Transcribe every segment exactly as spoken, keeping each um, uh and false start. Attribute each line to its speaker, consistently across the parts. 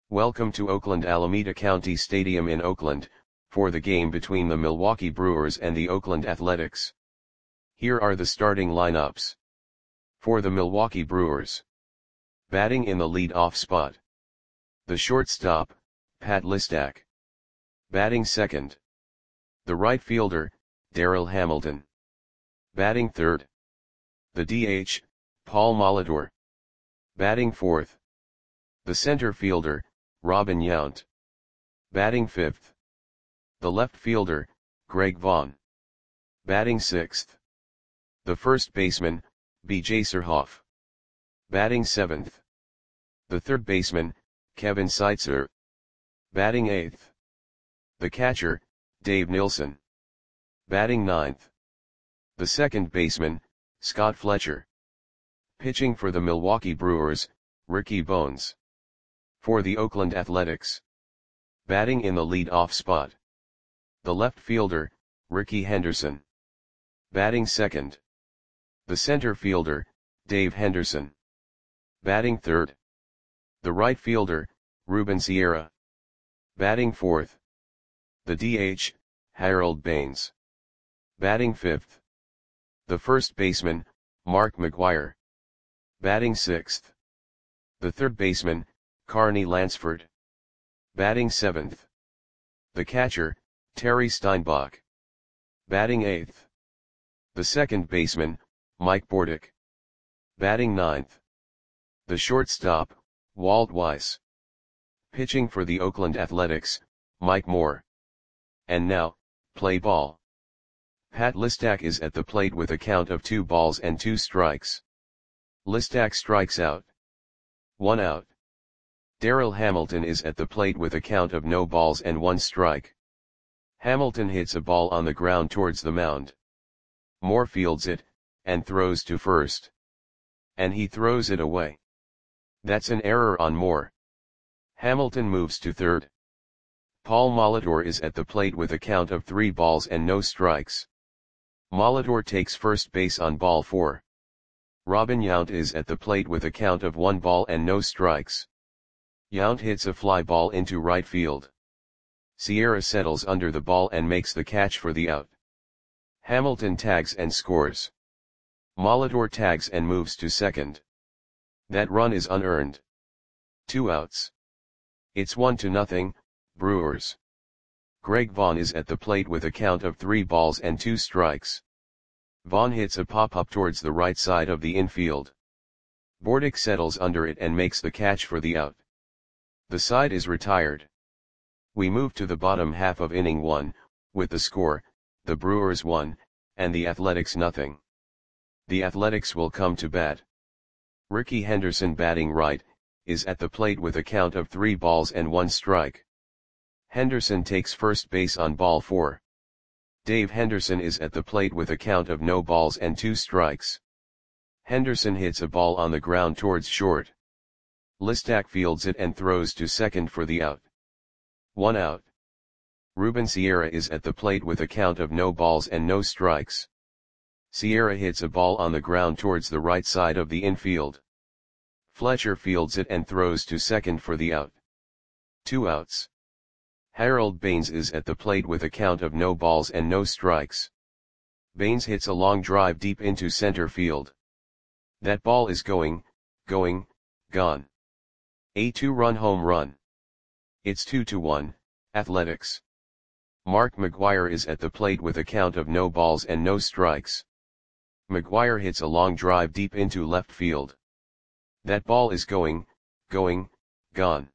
Speaker 1: Welcome to Oakland Alameda County Stadium in Oakland, for the game between the Milwaukee Brewers and the Oakland Athletics. Here are the starting lineups. For the Milwaukee Brewers. Batting in the lead-off spot. The shortstop, Pat Listach. Batting second. The right fielder, Darryl Hamilton. Batting third. The D H, Paul Molitor. Batting fourth. The center fielder, Robin Yount. Batting fifth. The left fielder, Greg Vaughn. Batting sixth. The first baseman, B J Surhoff. Batting seventh. The third baseman, Kevin Seitzer. Batting eighth. The catcher, Dave Nilsson. Batting ninth. The second baseman, Scott Fletcher. Pitching for the Milwaukee Brewers, Ricky Bones. For the Oakland Athletics. Batting in the lead-off spot. The left fielder, Ricky Henderson. Batting second. The center fielder, Dave Henderson. Batting third. The right fielder, Ruben Sierra. Batting fourth. The D H, Harold Baines. Batting fifth. The first baseman, Mark McGwire. Batting sixth. The third baseman, Carney Lansford. Batting seventh. The catcher, Terry Steinbach. Batting eighth. The second baseman, Mike Bordick. Batting ninth. The shortstop, Walt Weiss. Pitching for the Oakland Athletics, Mike Moore. And now, play ball. Pat Listach is at the plate with a count of two balls and two strikes. Listach strikes out. One out. Darryl Hamilton is at the plate with a count of no balls and one strike. Hamilton hits a ball on the ground towards the mound. Moore fields it, and throws to first. And he throws it away. That's an error on Moore. Hamilton moves to third. Paul Molitor is at the plate with a count of three balls and no strikes. Molitor takes first base on ball four. Robin Yount is at the plate with a count of one ball and no strikes. Yount hits a fly ball into right field. Sierra settles under the ball and makes the catch for the out. Hamilton tags and scores. Molitor tags and moves to second. That run is unearned. Two outs. It's one to nothing, Brewers. Greg Vaughn is at the plate with a count of three balls and two strikes. Vaughn hits a pop-up towards the right side of the infield. Bordick settles under it and makes the catch for the out. The side is retired. We move to the bottom half of inning one, with the score, the Brewers one, and the Athletics nothing. The Athletics will come to bat. Ricky Henderson, batting right, is at the plate with a count of three balls and one strike. Henderson takes first base on ball four. Dave Henderson is at the plate with a count of no balls and two strikes. Henderson hits a ball on the ground towards short. Listach fields it and throws to second for the out. One out. Ruben Sierra is at the plate with a count of no balls and no strikes. Sierra hits a ball on the ground towards the right side of the infield. Fletcher fields it and throws to second for the out. Two outs. Harold Baines is at the plate with a count of no balls and no strikes. Baines hits a long drive deep into center field. That ball is going, going, gone. A two-run home run. It's two to one, Athletics. Mark McGwire is at the plate with a count of no balls and no strikes. McGwire hits a long drive deep into left field. That ball is going, going, gone.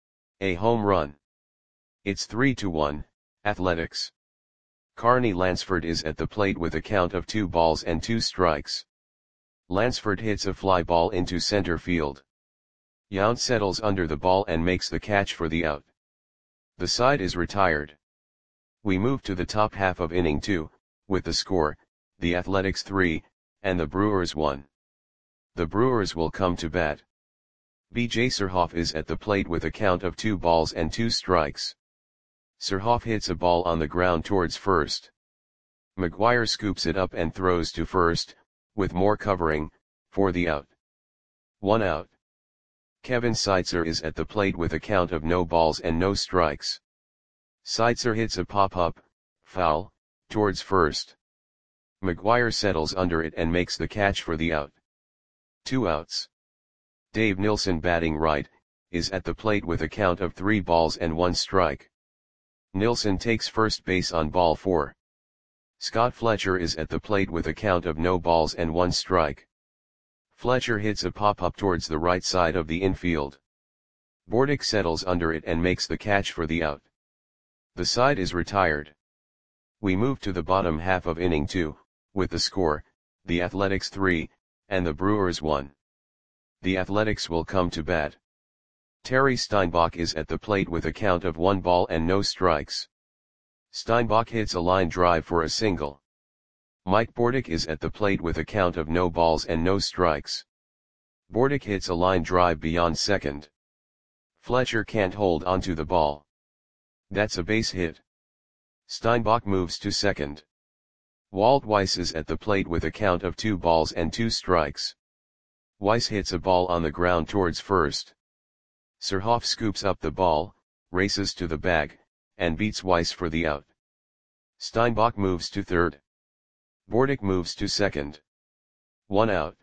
Speaker 1: A home run. It's three to one, Athletics. Carney Lansford is at the plate with a count of two balls and two strikes. Lansford hits a fly ball into center field. Yount settles under the ball and makes the catch for the out. The side is retired. We move to the top half of inning two, with the score, the Athletics three, and the Brewers one. The Brewers will come to bat. B J Surhoff is at the plate with a count of two balls and two strikes. Surhoff hits a ball on the ground towards first. McGwire scoops it up and throws to first, with Moore covering, for the out. One out. Kevin Seitzer is at the plate with a count of no balls and no strikes. Seitzer hits a pop-up, foul, towards first. McGuire settles under it and makes the catch for the out. Two outs. Dave Nilsson, batting right, is at the plate with a count of three balls and one strike. Nilsson takes first base on ball four. Scott Fletcher is at the plate with a count of no balls and one strike. Fletcher hits a pop-up towards the right side of the infield. Bordick settles under it and makes the catch for the out. The side is retired. We move to the bottom half of inning two, with the score, the Athletics three, and the Brewers one. The Athletics will come to bat. Terry Steinbach is at the plate with a count of one ball and no strikes. Steinbach hits a line drive for a single. Mike Bordick is at the plate with a count of no balls and no strikes. Bordick hits a line drive beyond second. Fletcher can't hold onto the ball. That's a base hit. Steinbach moves to second. Walt Weiss is at the plate with a count of two balls and two strikes. Weiss hits a ball on the ground towards first. Surhoff scoops up the ball, races to the bag, and beats Weiss for the out. Steinbach moves to third. Bordick moves to second. One out.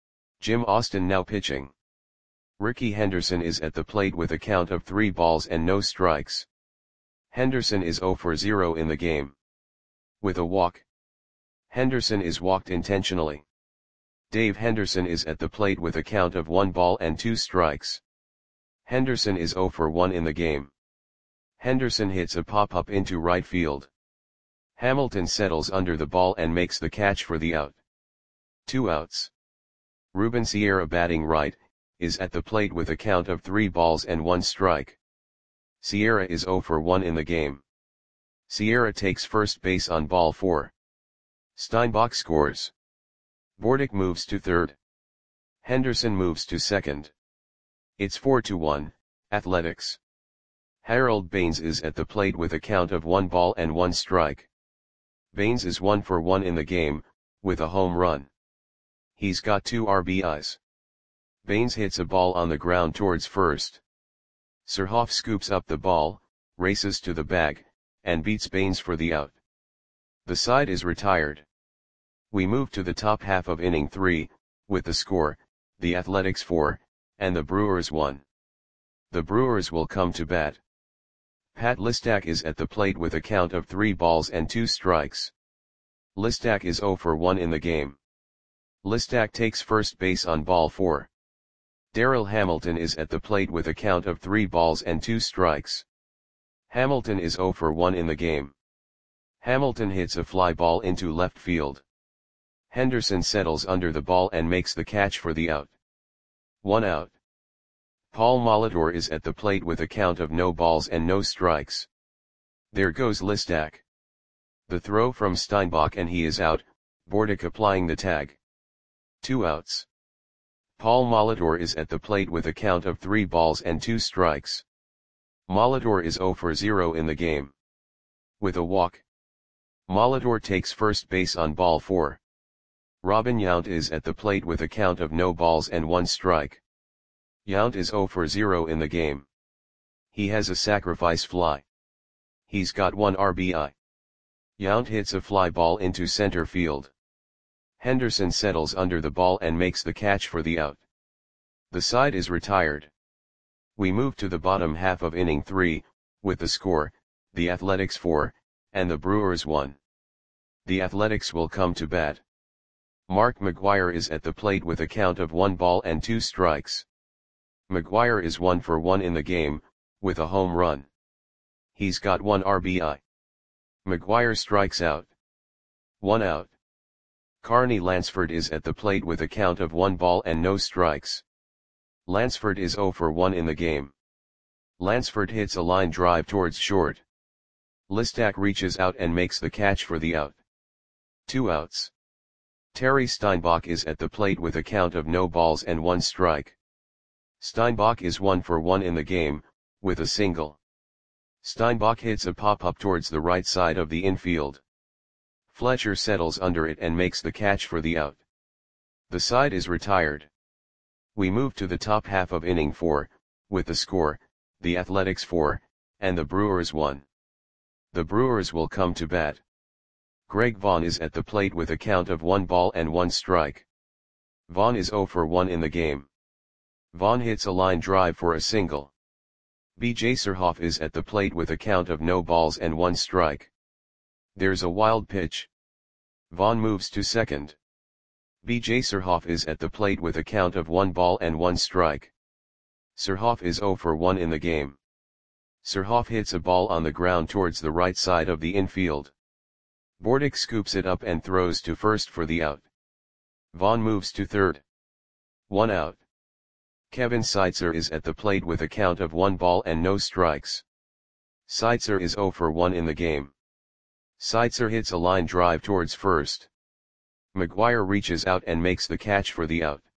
Speaker 1: Jim Austin now pitching. Ricky Henderson is at the plate with a count of three balls and no strikes. Henderson is zero for zero in the game. With a walk. Henderson is walked intentionally. Dave Henderson is at the plate with a count of one ball and two strikes. Henderson is zero for one in the game. Henderson hits a pop-up into right field. Hamilton settles under the ball and makes the catch for the out. Two outs. Ruben Sierra, batting right, is at the plate with a count of three balls and one strike. Sierra is zero for one in the game. Sierra takes first base on ball four. Steinbach scores. Bordick moves to third. Henderson moves to second. It's four to one, Athletics. Harold Baines is at the plate with a count of one ball and one strike. Baines is one for one in the game, with a home run. He's got two R B Is. Baines hits a ball on the ground towards first. Surhoff scoops up the ball, races to the bag, and beats Baines for the out. The side is retired. We move to the top half of inning three, with the score, the Athletics four, and the Brewers one. The Brewers will come to bat. Pat Listak is at the plate with a count of three balls and two strikes. Listak is zero for one in the game. Listak takes first base on ball four. Darryl Hamilton is at the plate with a count of three balls and two strikes. Hamilton is zero for one in the game. Hamilton hits a fly ball into left field. Henderson settles under the ball and makes the catch for the out. One out. Paul Molitor is at the plate with a count of no balls and no strikes. There goes Listak. The throw from Steinbach and he is out, Bordick applying the tag. Two outs. Paul Molitor is at the plate with a count of three balls and two strikes. Molitor is zero for zero in the game. With a walk. Molitor takes first base on ball four. Robin Yount is at the plate with a count of no balls and one strike. Yount is zero for zero in the game. He has a sacrifice fly. He's got one R B I. Yount hits a fly ball into center field. Henderson settles under the ball and makes the catch for the out. The side is retired. We move to the bottom half of inning three, with the score, the Athletics four, and the Brewers one. The Athletics will come to bat. Mark McGuire is at the plate with a count of one ball and two strikes. McGuire is one for one in the game, with a home run. He's got one R B I. McGuire strikes out. One out. Carney Lansford is at the plate with a count of one ball and no strikes. Lansford is zero for one in the game. Lansford hits a line drive towards short. Listak reaches out and makes the catch for the out. Two outs. Terry Steinbach is at the plate with a count of no balls and one strike. Steinbach is one for one in the game, with a single. Steinbach hits a pop-up towards the right side of the infield. Fletcher settles under it and makes the catch for the out. The side is retired. We move to the top half of inning four, with the score, the Athletics four, and the Brewers one. The Brewers will come to bat. Greg Vaughn is at the plate with a count of one ball and one strike. Vaughn is oh for one in the game. Vaughn hits a line drive for a single. B J Surhoff is at the plate with a count of no balls and one strike. There's a wild pitch. Vaughn moves to second. B J Surhoff is at the plate with a count of one ball and one strike. Surhoff is oh for one in the game. Surhoff hits a ball on the ground towards the right side of the infield. Bordick scoops it up and throws to first for the out. Vaughn moves to third. One out. Kevin Seitzer is at the plate with a count of one ball and no strikes. Seitzer is oh for one in the game. Seitzer hits a line drive towards first. McGuire reaches out and makes the catch for the out.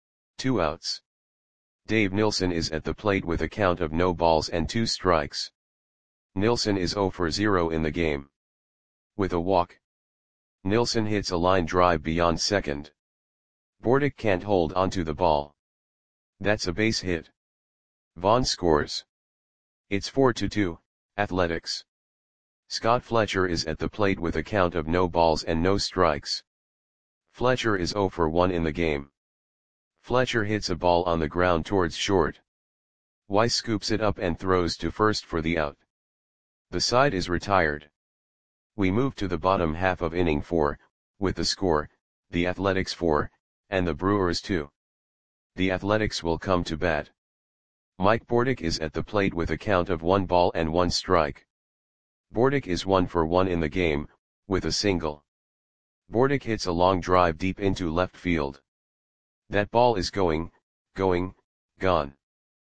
Speaker 1: Two outs. Dave Nilsson is at the plate with a count of no balls and two strikes. Nilsson is oh for zero in the game. With a walk. Nilsson hits a line drive beyond second. Bordick can't hold onto the ball. That's a base hit. Vaughn scores. It's four to two, Athletics. Scott Fletcher is at the plate with a count of no balls and no strikes. Fletcher is oh for one in the game. Fletcher hits a ball on the ground towards short. Weiss scoops it up and throws to first for the out. The side is retired. We move to the bottom half of inning four, with the score, the Athletics four, and the Brewers two. The Athletics will come to bat. Mike Bordick is at the plate with a count of one ball and one strike. Bordick is one for one in the game, with a single. Bordick hits a long drive deep into left field. That ball is going, going, gone.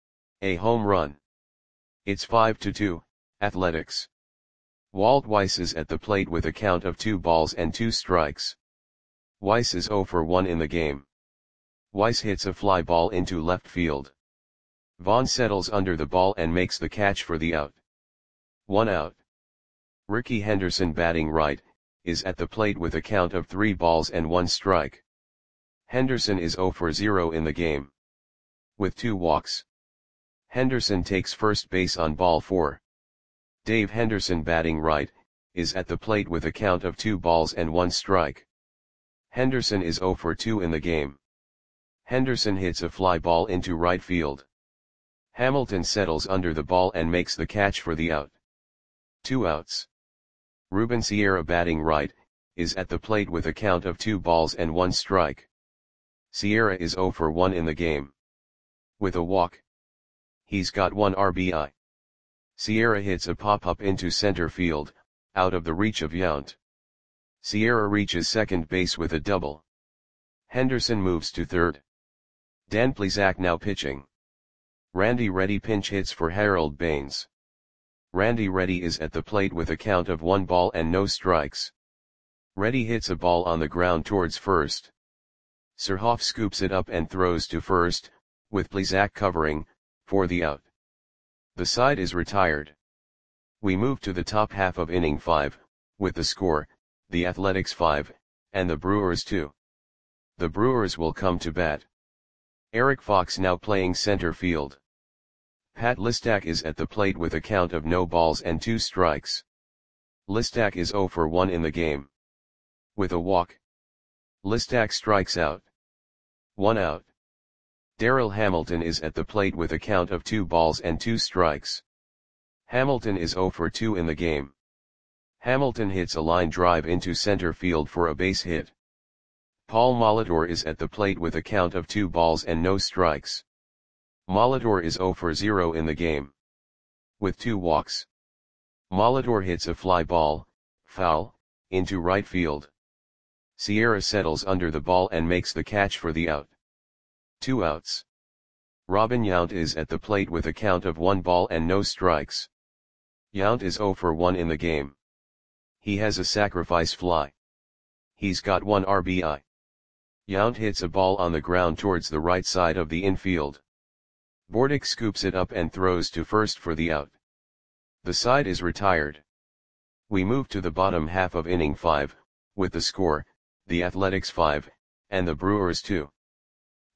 Speaker 1: A home run. It's five to two, Athletics. Walt Weiss is at the plate with a count of two balls and two strikes. Weiss is oh for one in the game. Weiss hits a fly ball into left field. Vaughn settles under the ball and makes the catch for the out. One out. Ricky Henderson, batting right, is at the plate with a count of three balls and one strike. Henderson is oh for zero in the game. With two walks. Henderson takes first base on ball four. Dave Henderson, batting right, is at the plate with a count of two balls and one strike. Henderson is oh for two in the game. Henderson hits a fly ball into right field. Hamilton settles under the ball and makes the catch for the out. Two outs. Ruben Sierra, batting right, is at the plate with a count of two balls and one strike. Sierra is oh for one in the game. With a walk. He's got one R B I. Sierra hits a pop-up into center field, out of the reach of Yount. Sierra reaches second base with a double. Henderson moves to third. Dan Plesac now pitching. Randy Reddy pinch hits for Harold Baines. Randy Reddy is at the plate with a count of one ball and no strikes. Reddy hits a ball on the ground towards first. Surhoff scoops it up and throws to first, with Plesac covering, for the out. The side is retired. We move to the top half of inning five, with the score, the Athletics five, and the Brewers two. The Brewers will come to bat. Eric Fox now playing center field. Pat Listak is at the plate with a count of no balls and two strikes. Listak is oh for one in the game. With a walk. Listak strikes out. One out. Darryl Hamilton is at the plate with a count of two balls and two strikes. Hamilton is oh for two in the game. Hamilton hits a line drive into center field for a base hit. Paul Molitor is at the plate with a count of two balls and no strikes. Molitor is oh for zero in the game. With two walks. Molitor hits a fly ball, foul, into right field. Sierra settles under the ball and makes the catch for the out. Two outs. Robin Yount is at the plate with a count of one ball and no strikes. Yount is oh for one in the game. He has a sacrifice fly. He's got one R B I. Yount hits a ball on the ground towards the right side of the infield. Bordick scoops it up and throws to first for the out. The side is retired. We move to the bottom half of inning five, with the score, the Athletics five, and the Brewers two.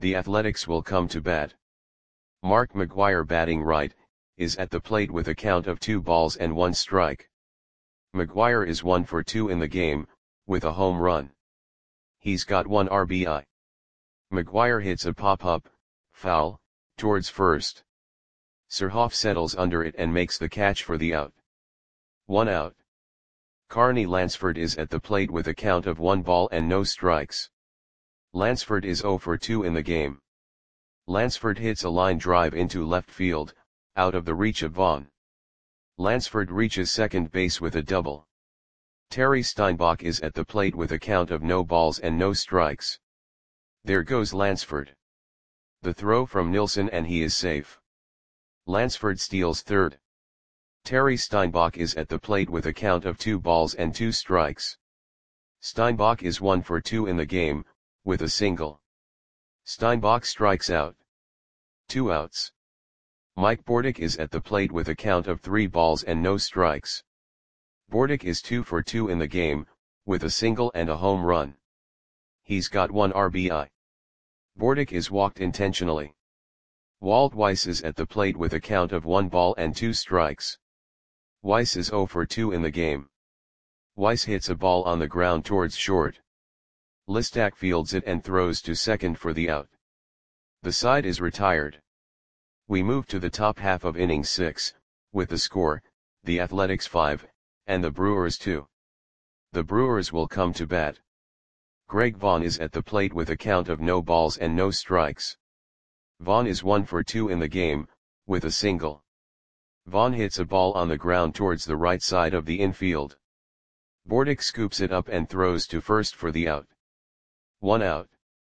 Speaker 1: the Athletics will come to bat. Mark McGwire, batting right, is at the plate with a count of two balls and one strike. McGwire is one for two in the game, with a home run. He's got one R B I. McGwire hits a pop-up, foul, towards first. Surhoff settles under it and makes the catch for the out. One out. Carney Lansford is at the plate with a count of one ball and no strikes. Lansford is zero for two in the game. Lansford hits a line drive into left field, out of the reach of Vaughn. Lansford reaches second base with a double. Terry Steinbach is at the plate with a count of no balls and no strikes. There goes Lansford. The throw from Nilsson and he is safe. Lansford steals third. Terry Steinbach is at the plate with a count of two balls and two strikes. Steinbach is one for two in the game, with a single. Steinbach strikes out. Two outs. Mike Bordick is at the plate with a count of three balls and no strikes. Bordick is two for two in the game, with a single and a home run. He's got one R B I. Bordick is walked intentionally. Walt Weiss is at the plate with a count of one ball and two strikes. Weiss is zero for two in the game. Weiss hits a ball on the ground towards short. Listak fields it and throws to second for the out. The side is retired. We move to the top half of inning six, with the score, the Athletics five, and the Brewers two. The Brewers will come to bat. Greg Vaughn is at the plate with a count of no balls and no strikes. Vaughn is one for two in the game, with a single. Vaughn hits a ball on the ground towards the right side of the infield. Bordick scoops it up and throws to first for the out. One out.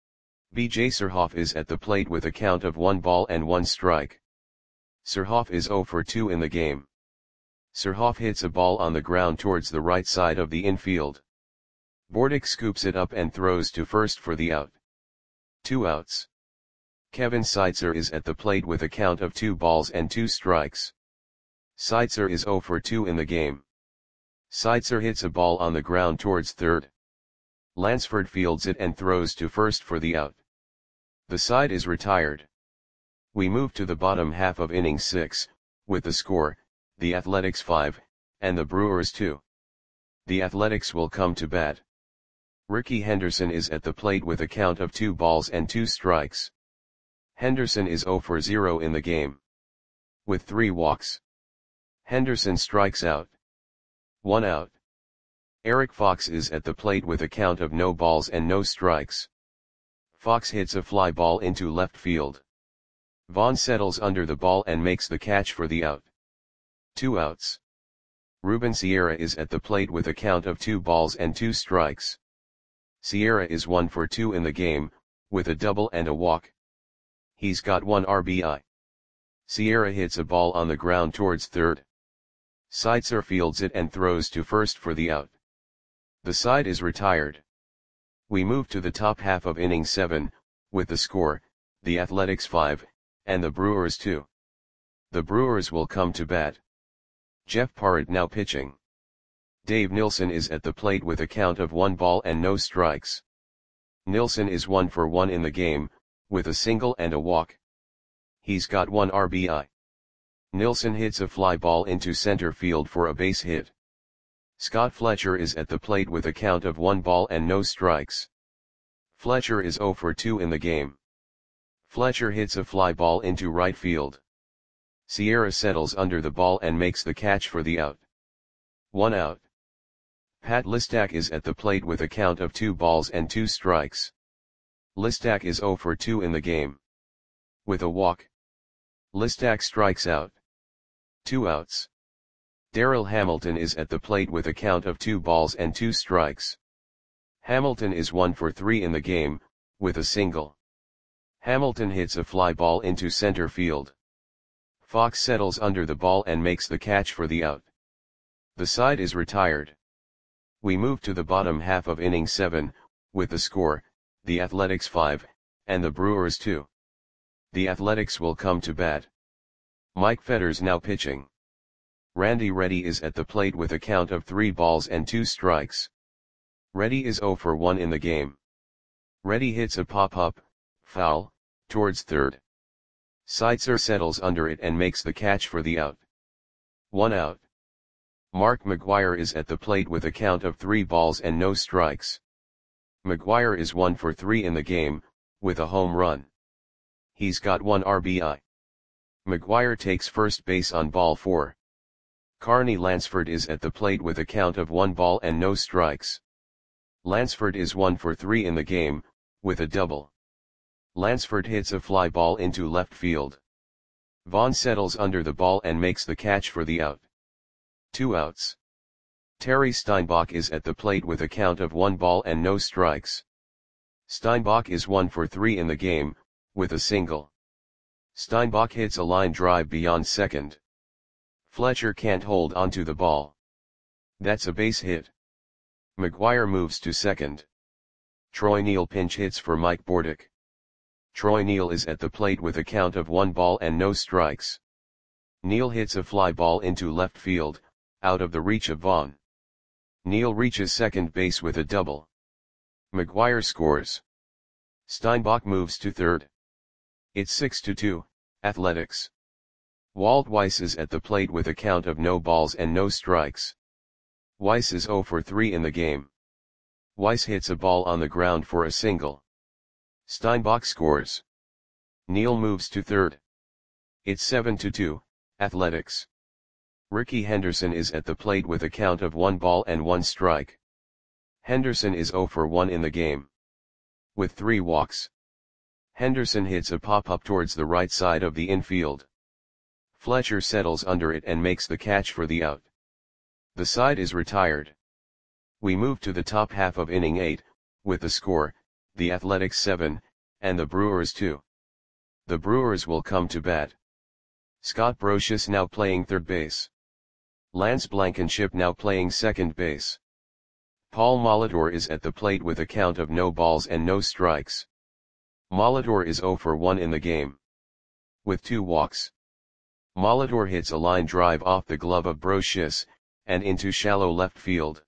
Speaker 1: B J Surhoff is at the plate with a count of one ball and one strike. Surhoff is zero for two in the game. Surhoff hits a ball on the ground towards the right side of the infield. Bordick scoops it up and throws to first for the out. Two outs. Kevin Seitzer is at the plate with a count of two balls and two strikes. Seitzer is zero for two in the game. Seitzer hits a ball on the ground towards third. Lansford fields it and throws to first for the out. The side is retired. We move to the bottom half of inning six, with the score, the Athletics five, and the Brewers two. The Athletics will come to bat. Ricky Henderson is at the plate with a count of two balls and two strikes. Henderson is zero for zero in the game. With three walks. Henderson strikes out. One out. Eric Fox is at the plate with a count of no balls and no strikes. Fox hits a fly ball into left field. Vaughn settles under the ball and makes the catch for the out. Two outs. Ruben Sierra is at the plate with a count of two balls and two strikes. Sierra is one for two in the game, with a double and a walk. He's got one R B I. Sierra hits a ball on the ground towards third. Seitzer fields it and throws to first for the out. The side is retired. We move to the top half of inning seven, with the score, the Athletics five, and the Brewers two. The Brewers will come to bat. Jeff Parrott now pitching. Dave Nilsson is at the plate with a count of one ball and no strikes. Nilsson is one for one in the game, with a single and a walk. He's got one R B I. Nilsson hits a fly ball into center field for a base hit. Scott Fletcher is at the plate with a count of one ball and no strikes. Fletcher is zero for two in the game. Fletcher hits a fly ball into right field. Sierra settles under the ball and makes the catch for the out. One out. Pat Listak is at the plate with a count of two balls and two strikes. Listak is zero for two in the game. With a walk. Listak strikes out. Two outs. Darryl Hamilton is at the plate with a count of two balls and two strikes. Hamilton is one for three in the game, with a single. Hamilton hits a fly ball into center field. Fox settles under the ball and makes the catch for the out. The side is retired. We move to the bottom half of inning seven, with the score, the Athletics five, and the Brewers two. The Athletics will come to bat. Mike Fetters now pitching. Randy Reddy is at the plate with a count of three balls and two strikes. Reddy is zero for one in the game. Reddy hits a pop-up, foul, towards third. Seitzer settles under it and makes the catch for the out. One out. Mark McGwire is at the plate with a count of three balls and no strikes. McGwire is one for three in the game, with a home run. He's got one R B I. McGwire takes first base on ball four. Carney Lansford is at the plate with a count of one ball and no strikes. Lansford is one for three in the game, with a double. Lansford hits a fly ball into left field. Vaughn settles under the ball and makes the catch for the out. Two outs. Terry Steinbach is at the plate with a count of one ball and no strikes. Steinbach is one for three in the game, with a single. Steinbach hits a line drive beyond second. Fletcher can't hold onto the ball. That's a base hit. McGwire moves to second. Troy Neal pinch hits for Mike Bordick. Troy Neal is at the plate with a count of one ball and no strikes. Neal hits a fly ball into left field, out of the reach of Vaughn. Neal reaches second base with a double. McGwire scores. Steinbach moves to third. It's six to two, Athletics. Walt Weiss is at the plate with a count of no balls and no strikes. Weiss is zero for three in the game. Weiss hits a ball on the ground for a single. Steinbach scores. Neal moves to third. It's seven to two, Athletics. Ricky Henderson is at the plate with a count of one ball and one strike. Henderson is zero for one in the game. With three walks. Henderson hits a pop-up towards the right side of the infield. Fletcher settles under it and makes the catch for the out. The side is retired. We move to the top half of inning eight, with the score, the Athletics seven, and the Brewers two. The Brewers will come to bat. Scott Brocious now playing third base. Lance Blankenship now playing second base. Paul Molitor is at the plate with a count of no balls and no strikes. Molitor is zero for one in the game. With two walks. Molitor hits a line drive off the glove of Brocious, and into shallow left field.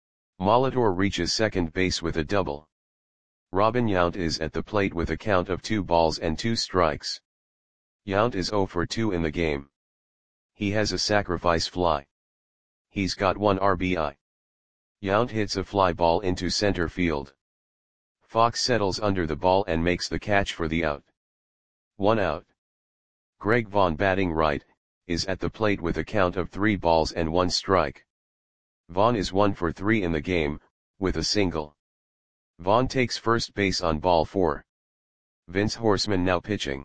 Speaker 1: Molitor reaches second base with a double. Robin Yount is at the plate with a count of two balls and two strikes. Yount is zero for two in the game. He has a sacrifice fly. He's got one R B I. Yount hits a fly ball into center field. Fox settles under the ball and makes the catch for the out. One out. Greg Vaughn, batting right, is at the plate with a count of three balls and one strike. Vaughn is one for three in the game, with a single. Vaughn takes first base on ball four. Vince Horseman now pitching.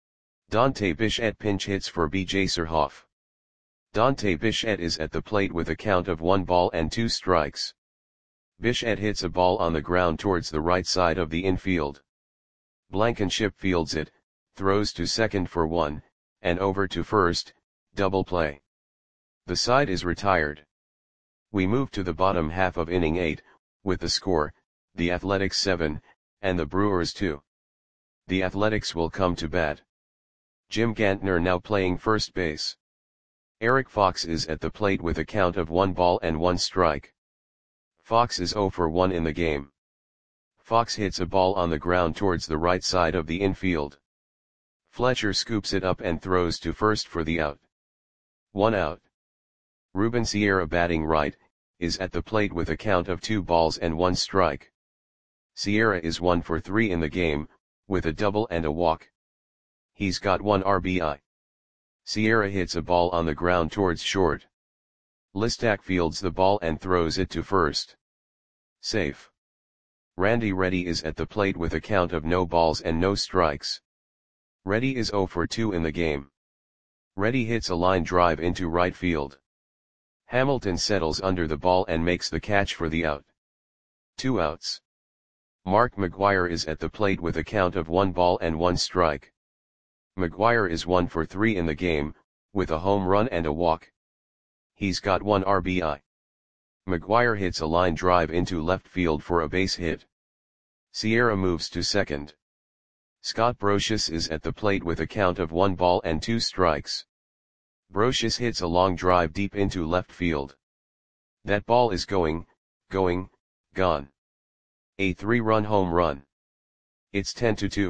Speaker 1: Dante Bichette pinch hits for B J Surhoff. Dante Bichette is at the plate with a count of one ball and two strikes. Bichette hits a ball on the ground towards the right side of the infield. Blankenship fields it, throws to second for one, and over to first, double play. The side is retired. We move to the bottom half of inning eight, with the score, the Athletics seven, and the Brewers two. The Athletics will come to bat. Jim Gantner now playing first base. Eric Fox is at the plate with a count of one ball and one strike. Fox is zero for one in the game. Fox hits a ball on the ground towards the right side of the infield. Fletcher scoops it up and throws to first for the out. One out. Ruben Sierra, batting right, is at the plate with a count of two balls and one strike. Sierra is one for three in the game, with a double and a walk. He's got one R B I. Sierra hits a ball on the ground towards short. Listak fields the ball and throws it to first. Safe. Randy Reddy is at the plate with a count of no balls and no strikes. Reddy is zero for two in the game. Reddy hits a line drive into right field. Hamilton settles under the ball and makes the catch for the out. Two outs. Mark McGwire is at the plate with a count of one ball and one strike. McGwire is one for three in the game, with a home run and a walk. He's got one R B I. McGwire hits a line drive into left field for a base hit. Sierra moves to second. Scott Brocious is at the plate with a count of one ball and two strikes. Brocious hits a long drive deep into left field. That ball is going, going, gone. A three-run home run. It's ten to two,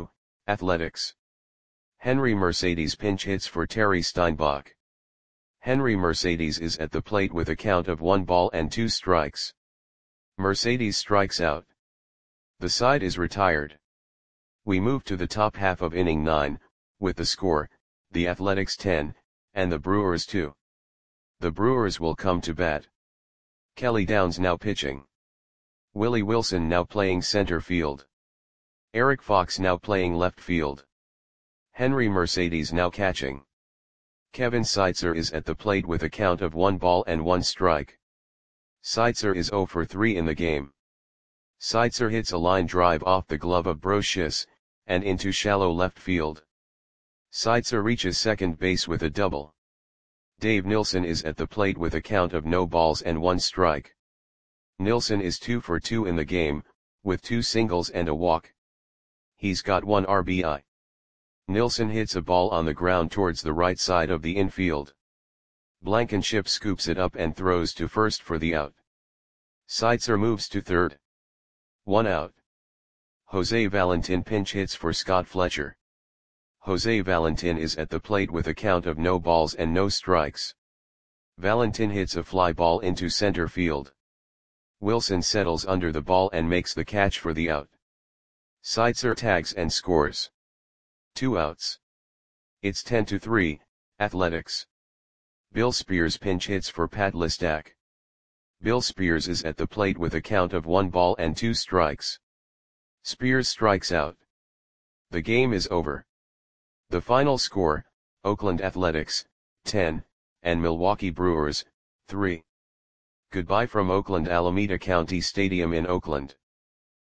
Speaker 1: Athletics. Henry Mercedes pinch hits for Terry Steinbach. Henry Mercedes is at the plate with a count of one ball and two strikes. Mercedes strikes out. The side is retired. We move to the top half of inning nine, with the score, the Athletics ten, and the Brewers two. The Brewers will come to bat. Kelly Downs now pitching. Willie Wilson now playing center field. Eric Fox now playing left field. Henry Mercedes now catching. Kevin Seitzer is at the plate with a count of one ball and one strike. Seitzer is zero for three in the game. Seitzer hits a line drive off the glove of Brosius, and into shallow left field. Seitzer reaches second base with a double. Dave Nilsson is at the plate with a count of no balls and one strike. Nilsson is two for two in the game, with two singles and a walk. He's got one R B I. Nilsson hits a ball on the ground towards the right side of the infield. Blankenship scoops it up and throws to first for the out. Seitzer moves to third. One out. Jose Valentin pinch hits for Scott Fletcher. Jose Valentin is at the plate with a count of no balls and no strikes. Valentin hits a fly ball into center field. Wilson settles under the ball and makes the catch for the out. Seitzer tags and scores. Two outs. It's ten to three, Athletics. Bill Spears pinch hits for Pat Listak. Bill Spears is at the plate with a count of one ball and two strikes. Spears strikes out. The game is over. The final score, Oakland Athletics, ten, and Milwaukee Brewers, three. Goodbye from Oakland Alameda County Stadium in Oakland.